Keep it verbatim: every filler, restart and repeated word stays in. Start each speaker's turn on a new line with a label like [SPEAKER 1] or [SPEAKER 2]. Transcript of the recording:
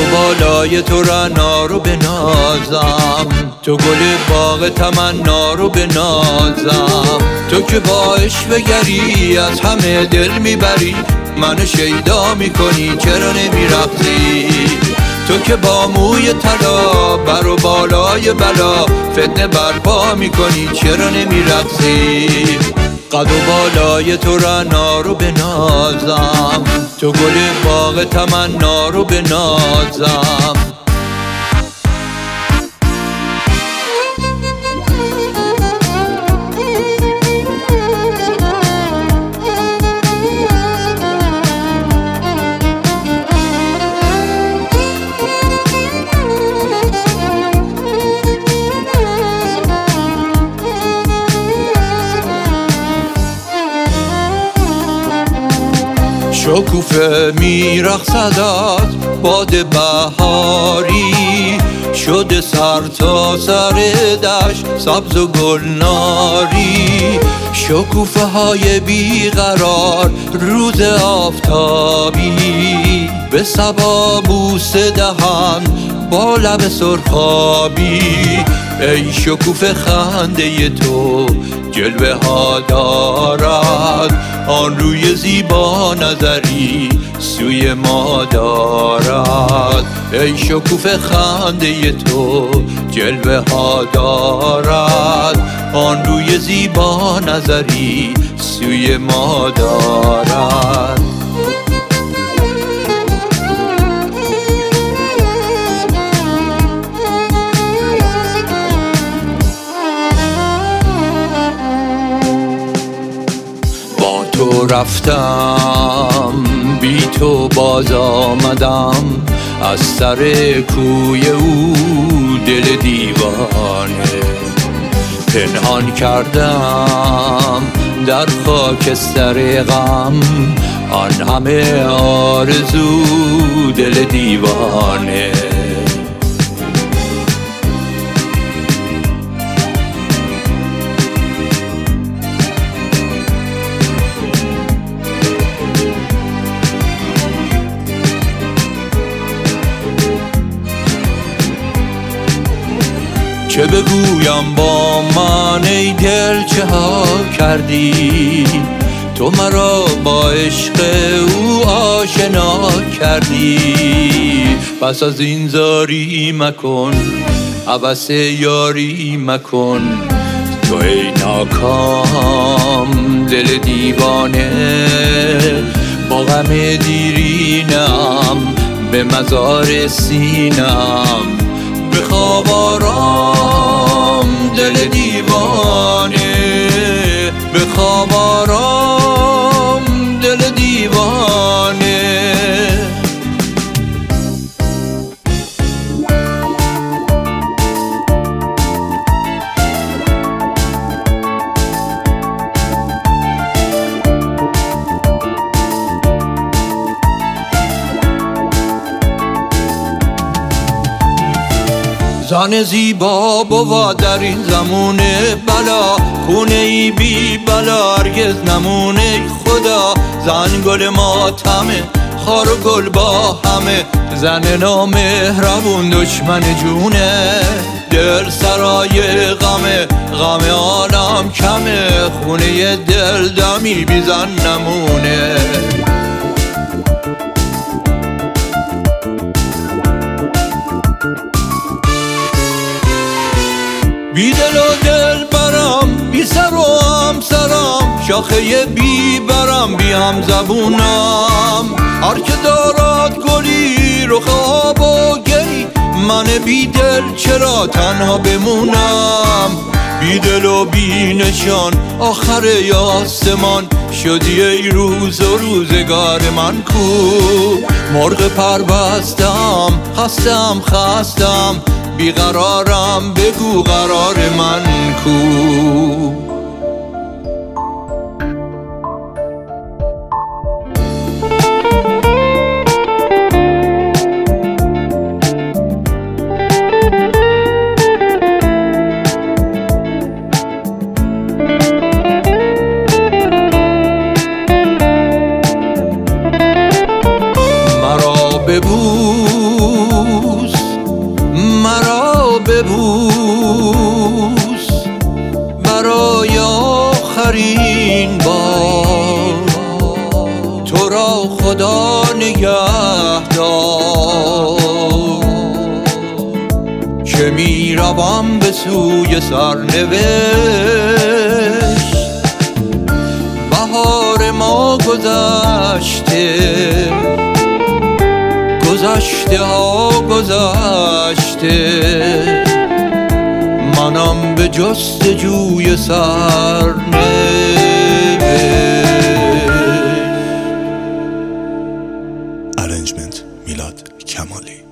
[SPEAKER 1] بالای تو رعنا رو بنازم، تو گل باغ تمنا رو بنازم. تو که با عشق گری از همه دل میبری، منو شیدا میکنی چرا نمیرقصی؟ تو که با موی طلا بر و بالای بلا فتنه برپا میکنی چرا نمیرقصی؟ قد و بالای تو رعنا رو بنازم، تو گل باغ تمنا رو بنازم. شکوفه میرقصدت باد بهاری، شده سر تا سر دشت سبز و گلناری. شکوفه های بیقرار روز آفتابی، به صبا بوسه دهند با لب سرخابی. ای شکوفه خنده تو جلوه ها دارد، آن روی زیبا نظری سوی ما دارد. ای شکوفه خنده تو جلوه ها دارد، آن روی زیبا نظری سوی ما دارد. تو رفتم بی تو باز آمدم، از سر کوی او دل دیوانه پنهان کردم در خاکستر غم، آن همه آرزو دل دیوانه. چه بگویم با من ای دل چه ها کردی؟ تو مرا با عشق او آشنا کردی. پس از این زاری مکن عبث یاری مکن، تو ای ناکام دل دیوانه. با غم دیرینم به مزار سینم، به خواب آرام دل دیوانه، به خواب آرام دل دیوانه. زن زیبا بود در این زمون بلا، خونه ای بی بلا هرگز نمونه خدا. زن گل ماتمه خار و گل با همه، زن نامهربون دشمن جونه. دل سرای غمه غم عالم کمه، خونه دل دمی بی زن نمونه. بی دل و دل برم، بی سر و همسرم، شاخه بی برم بی هم زبونم. هر که دارد گلی رخ آب و گی، من بی دل چرا تنها بمونم؟ بی دل و بی نشان آخر آسمان، شدی ای روز و روزگار من کو. مرغ پر بستم خستم خستم، بیقرارم بگو قرار من کو. مرا ببوس آخرین بار تو را خدا نگهدار که می روم به سوی سرنوشت. بهار ما گذشته، گذشته ها گذشته، منم به جستجوی سرنوشت.
[SPEAKER 2] Arrangement میلاد کمالی.